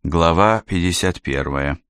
Глава 51.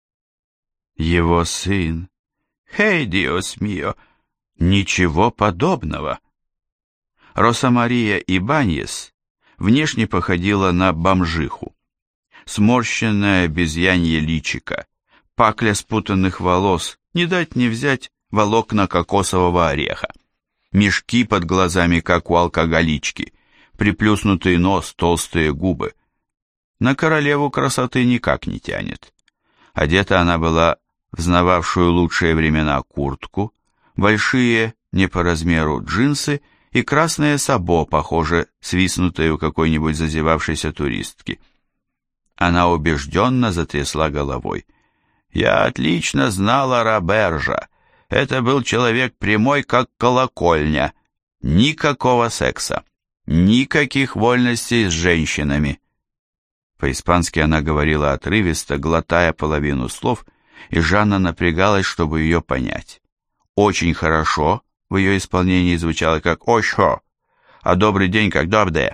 Его сын. «Хей, диос мио!» Ничего подобного. Роса Мария Ибаньес внешне походила на бомжиху. Сморщенное обезьянье личико, пакля спутанных волос, не дать не взять волокна кокосового ореха, мешки под глазами, как у алкоголички, приплюснутый нос, толстые губы. На королеву красоты никак не тянет. Одета она была в знававшую лучшие времена куртку, большие, не по размеру, джинсы и красное сабо, похоже, свистнутое у какой-нибудь зазевавшейся туристки. Она убежденно затрясла головой. «Я отлично знала Робержа. Это был человек прямой, как колокольня. Никакого секса. Никаких вольностей с женщинами». По-испански она говорила отрывисто, глотая половину слов, и Жанна напрягалась, чтобы ее понять. «Очень хорошо» в ее исполнении звучало как «ошо», а «добрый день» как «добде».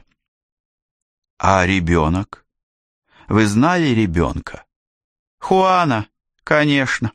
«А ребенок? Вы знали ребенка?» «Хуана, конечно».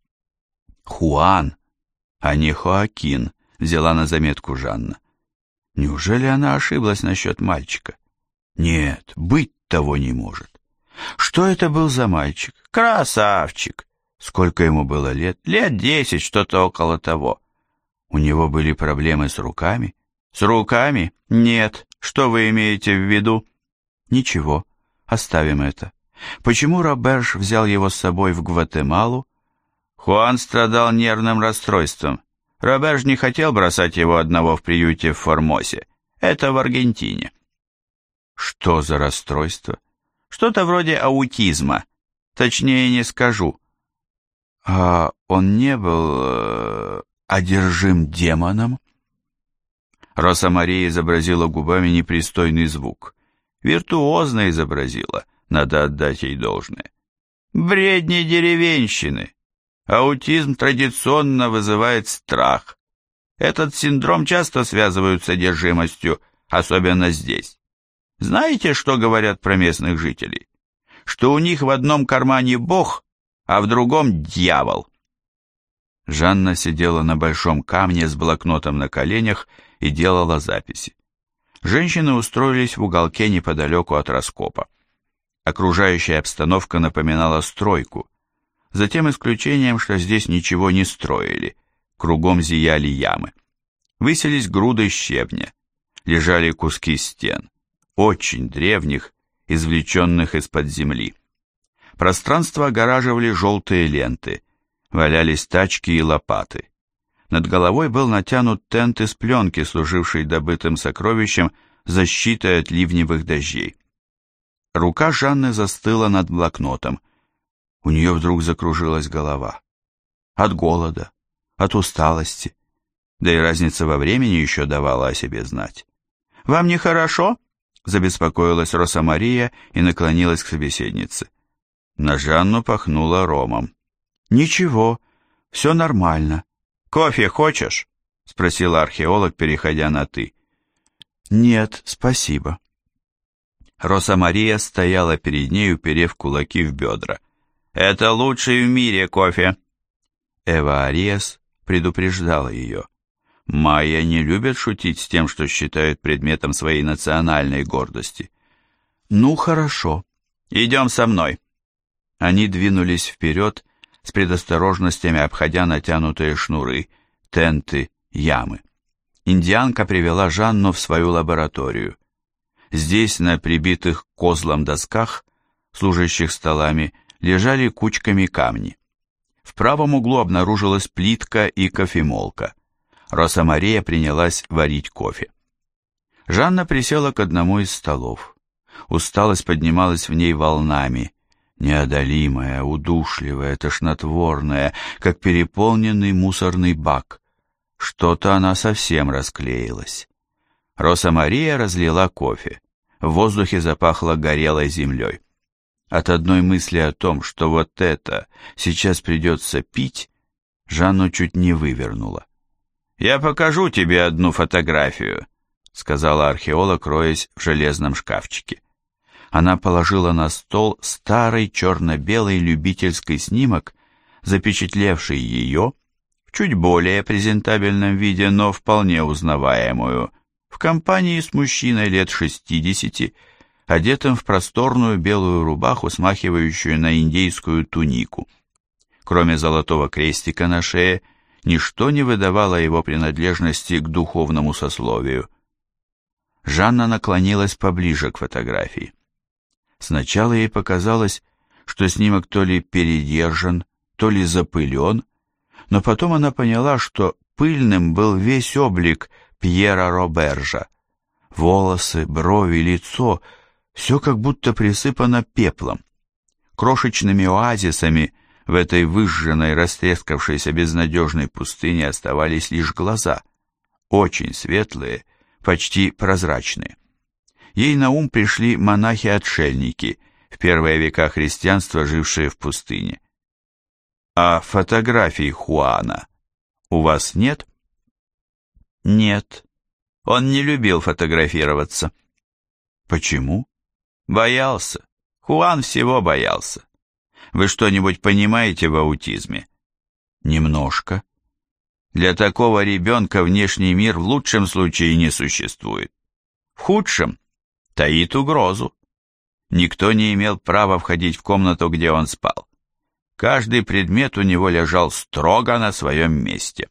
«Хуан, а не Хоакин», взяла на заметку Жанна. Неужели она ошиблась насчет мальчика? Нет, быть того не может. Что это был за мальчик? Красавчик. Сколько ему было лет? Лет 10, что-то около того. У него были проблемы с руками? С руками? Нет. Что вы имеете в виду? Ничего, оставим это. Почему Роберж взял его с собой в Гватемалу? Хуан страдал нервным расстройством. Роберж не хотел бросать его одного в приюте в Формосе. Это в Аргентине. Что за расстройство? Что-то вроде аутизма. Точнее не скажу. А он не был одержим демоном? Роса Мария изобразила губами непристойный звук. Виртуозно изобразила, надо отдать ей должное. Бредни деревенщины. Аутизм традиционно вызывает страх. Этот синдром часто связывают с одержимостью, особенно здесь. Знаете, что говорят про местных жителей? Что у них в одном кармане Бог, а в другом дьявол. Жанна сидела на большом камне с блокнотом на коленях и делала записи. Женщины устроились в уголке неподалеку от раскопа. Окружающая обстановка напоминала стройку, за тем исключением, что здесь ничего не строили, кругом зияли ямы. Высились груды щебня, лежали куски стен, очень древних, извлеченных из-под земли. Пространство огораживали желтые ленты, валялись тачки и лопаты. Над головой был натянут тент из пленки, служивший добытым сокровищем защитой от ливневых дождей. Рука Жанны застыла над блокнотом. У нее вдруг закружилась голова. От голода, от усталости. Да и разница во времени еще давала о себе знать. «Вам нехорошо?» — забеспокоилась Роса Мария и наклонилась к собеседнице. На Жанну пахнуло ромом. «Ничего, все нормально. Кофе хочешь?» — спросила археолог, переходя на «ты». «Нет, спасибо». Роса Мария стояла перед ней, уперев кулаки в бедра. «Это лучший в мире кофе!» Эва Ариас предупреждала ее. Майя не любит шутить с тем, что считают предметом своей национальной гордости. «Ну, хорошо. Идем со мной». Они двинулись вперед, с предосторожностями обходя натянутые шнуры, тенты, ямы. Индианка привела Жанну в свою лабораторию. Здесь, на прибитых к козлам досках, служащих столами, лежали кучками камни. В правом углу обнаружилась плитка и кофемолка. Роса Мария принялась варить кофе. Жанна присела к одному из столов. Усталость поднималась в ней волнами, неодолимая, удушливая, тошнотворная, как переполненный мусорный бак. Что-то она совсем расклеилась. Роса Мария разлила кофе. В воздухе запахло горелой землей. От одной мысли о том, что вот это сейчас придется пить, Жанну чуть не вывернула. «Я покажу тебе одну фотографию», — сказала археолог, роясь в железном шкафчике. Она положила на стол старый черно-белый любительский снимок, запечатлевший ее в чуть более презентабельном виде, но вполне узнаваемую, в компании с мужчиной лет 60, одетым в просторную белую рубаху, смахивающую на индейскую тунику. Кроме золотого крестика на шее, ничто не выдавало его принадлежности к духовному сословию. Жанна наклонилась поближе к фотографии. Сначала ей показалось, что снимок то ли передержан, то ли запылен, но потом она поняла, что пыльным был весь облик Пьера Робержа. Волосы, брови, лицо — все как будто присыпано пеплом. Крошечными оазисами в этой выжженной, растрескавшейся безнадежной пустыне оставались лишь глаза, очень светлые, почти прозрачные. Ей на ум пришли монахи-отшельники, в первые века христианства, жившие в пустыне. «А фотографий Хуана у вас нет?» «Нет. Он не любил фотографироваться». «Почему?» «Боялся. Хуан всего боялся. Вы что-нибудь понимаете в аутизме?» «Немножко. Для такого ребенка внешний мир в лучшем случае не существует. В худшем таит угрозу. Никто не имел права входить в комнату, где он спал. Каждый предмет у него лежал строго на своем месте.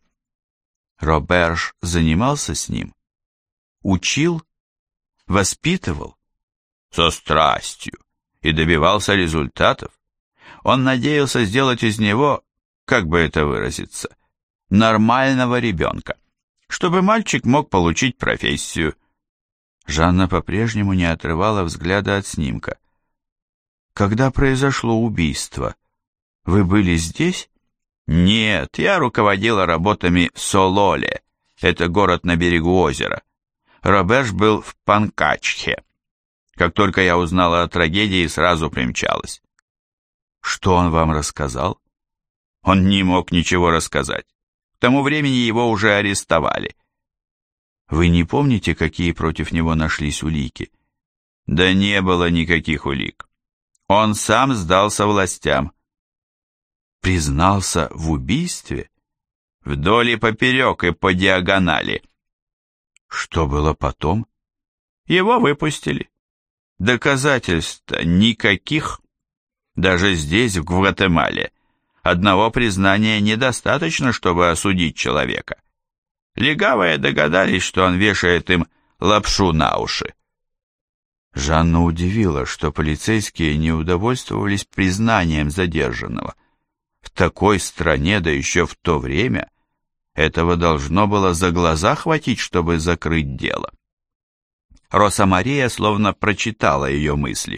Роберж занимался с ним? Учил? Воспитывал? Со страстью. И добивался результатов. Он надеялся сделать из него, как бы это выразиться, нормального ребенка, чтобы мальчик мог получить профессию. Жанна по-прежнему не отрывала взгляда от снимка. «Когда произошло убийство, вы были здесь?» «Нет, я руководила работами в Сололе, это город на берегу озера. Роберж был в Панкачхе. Как только я узнала о трагедии, сразу примчалась». «Что он вам рассказал?» «Он не мог ничего рассказать. К тому времени его уже арестовали». «Вы не помните, какие против него нашлись улики?» «Да не было никаких улик. Он сам сдался властям». «Признался в убийстве?» «Вдоль и поперек и по диагонали». «Что было потом?» «Его выпустили. Доказательств-то никаких. Даже здесь, в Гватемале, одного признания недостаточно, чтобы осудить человека. Легавые догадались, что он вешает им лапшу на уши». Жанна удивила, что полицейские не удовольствовались признанием задержанного. В такой стране, да еще в то время, этого должно было за глаза хватить, чтобы закрыть дело. Роса Мария словно прочитала ее мысли.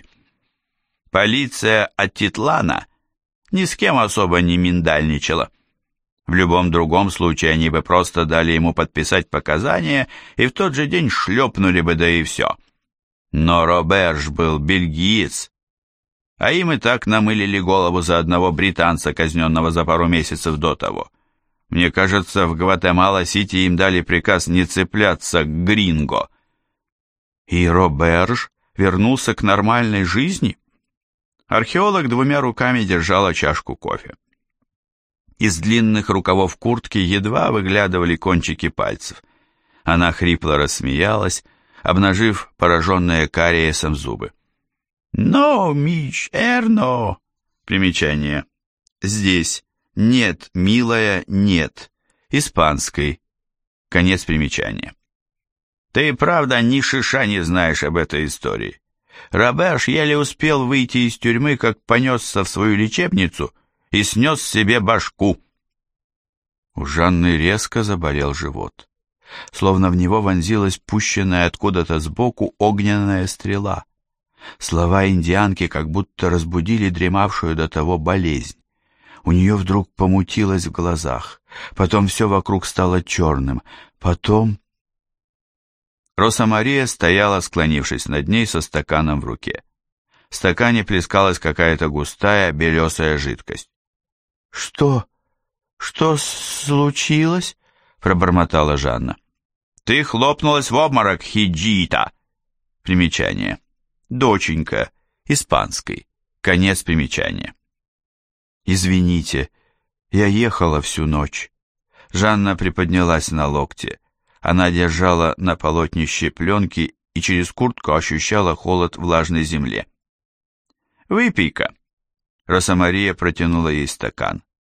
Полиция Аттитлана ни с кем особо не миндальничала. В любом другом случае они бы просто дали ему подписать показания и в тот же день шлепнули бы, да и все. Но Роберж был бельгиец, а им и так намылили голову за одного британца, казненного за пару месяцев до того. Мне кажется, в Гватемала-Сити им дали приказ не цепляться к гринго. И Роберж вернулся к нормальной жизни? Археолог двумя руками держала чашку кофе. Из длинных рукавов куртки едва выглядывали кончики пальцев. Она хрипло рассмеялась, обнажив пораженные кариесом зубы. «Но, Мич, Эрно!» Примечание. Здесь «нет, милая, нет». Испанской. Конец примечания. «Ты, правда, ни шиша не знаешь об этой истории. Роберж еле успел выйти из тюрьмы, как понесся в свою лечебницу и снес себе башку». У Жанны резко заболел живот. Словно в него вонзилась пущенная откуда-то сбоку огненная стрела. Слова индианки как будто разбудили дремавшую до того болезнь. У нее вдруг помутилось в глазах, потом все вокруг стало черным, потом... Роса Мария стояла, склонившись над ней со стаканом в руке. В стакане плескалась какая-то густая белесая жидкость. «Что? Что случилось?» — пробормотала Жанна. «Ты хлопнулась в обморок, Хиджита!» Примечание. «Доченька, испанской. Конец примечания. «Извините, я ехала всю ночь». Жанна приподнялась на локте. Она держала на полотнище пленки и через куртку ощущала холод влажной земле. «Выпей-ка». Роса-Мария протянула ей стакан.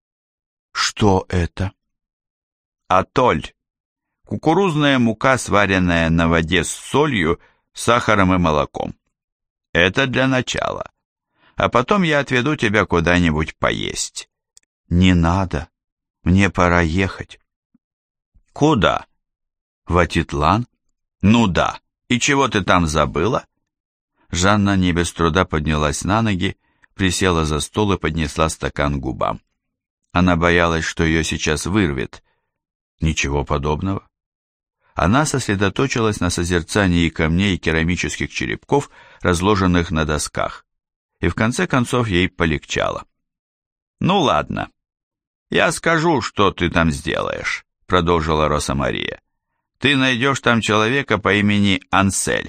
«Что это?» «Атоль. Кукурузная мука, сваренная на воде с солью, сахаром и молоком. Это для начала. А потом я отведу тебя куда-нибудь поесть». «Не надо. Мне пора ехать». «Куда?» «В Атитлан». «Ну да. И чего ты там забыла?» Жанна не без труда поднялась на ноги, присела за стол и поднесла стакан к губам. Она боялась, что ее сейчас вырвет. Ничего подобного. Она сосредоточилась на созерцании камней и керамических черепков, разложенных на досках, и в конце концов ей полегчало. «Ну ладно, я скажу, что ты там сделаешь», — продолжила Роса-Мария. «Ты найдешь там человека по имени Ансель.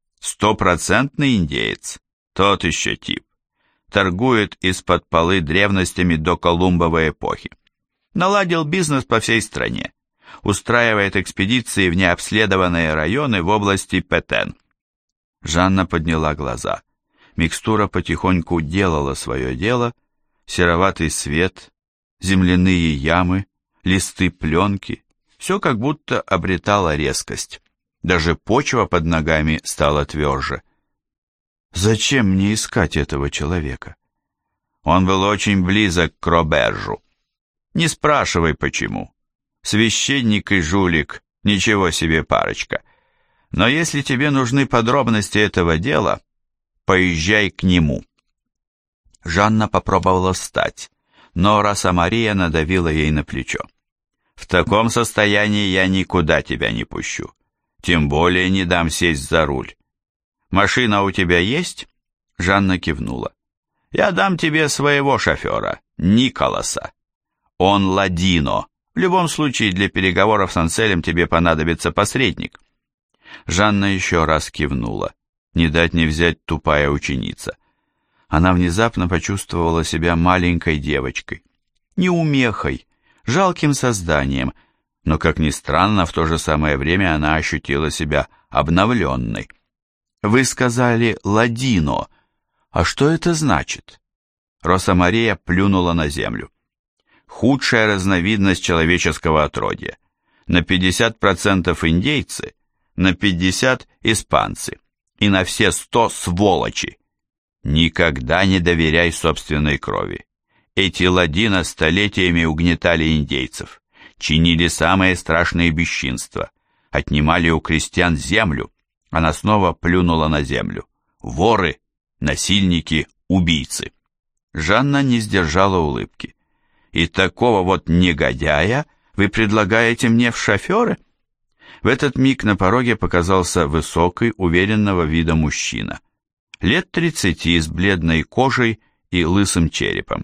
100% индеец, тот еще тип. Торгует из-под полы древностями до Колумбовой эпохи. Наладил бизнес по всей стране. Устраивает экспедиции в необследованные районы в области Петен». Жанна подняла глаза. Микстура потихоньку делала свое дело. Сероватый свет, земляные ямы, листы пленки. Все как будто обретало резкость. Даже почва под ногами стала тверже. Зачем мне искать этого человека? Он был очень близок к Робержу. Не спрашивай, почему. Священник и жулик, ничего себе парочка. Но если тебе нужны подробности этого дела, поезжай к нему. Жанна попробовала встать, но Роса-Мария надавила ей на плечо. В таком состоянии я никуда тебя не пущу. Тем более не дам сесть за руль. Машина у тебя есть? Жанна кивнула. Я дам тебе своего шофера, Николаса. Он ладино. В любом случае для переговоров с Анселем тебе понадобится посредник. Жанна еще раз кивнула. Не дать не взять тупая ученица. Она внезапно почувствовала себя маленькой девочкой. Неумехой, жалким созданием, но, как ни странно, в то же самое время она ощутила себя обновленной. «Вы сказали «ладино». А что это значит?» Роса-Мария плюнула на землю. «Худшая разновидность человеческого отродья. На 50% индейцы, на 50% испанцы, и на все 100 сволочи. Никогда не доверяй собственной крови. Эти ладино столетиями угнетали индейцев, чинили самые страшные бесчинства, отнимали у крестьян землю». Она снова плюнула на землю. «Воры, насильники, убийцы». Жанна не сдержала улыбки. «И такого вот негодяя вы предлагаете мне в шоферы?» В этот миг на пороге показался высокий, уверенного вида мужчина. Лет 30, с бледной кожей и лысым черепом.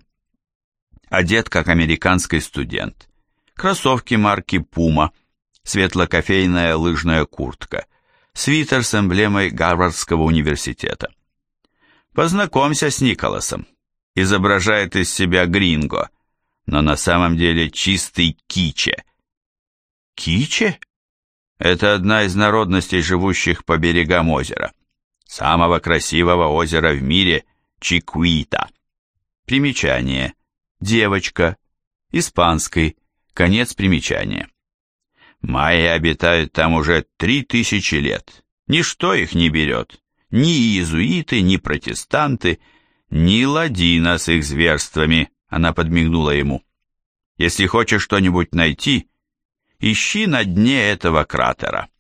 Одет как американский студент. Кроссовки марки Puma, светло-кофейная лыжная куртка, свитер с эмблемой Гарвардского университета. Познакомься с Николасом. Изображает из себя гринго, но на самом деле чистый киче. Киче? Это одна из народностей, живущих по берегам озера. Самого красивого озера в мире – Чикуита. Примечание. Девочка. Испанский. Конец примечания. Майи обитают там уже 3000 лет. Ничто их не берет. Ни иезуиты, ни протестанты, ни ладино с их зверствами. Она подмигнула ему. Если хочешь что-нибудь найти, ищи на дне этого кратера.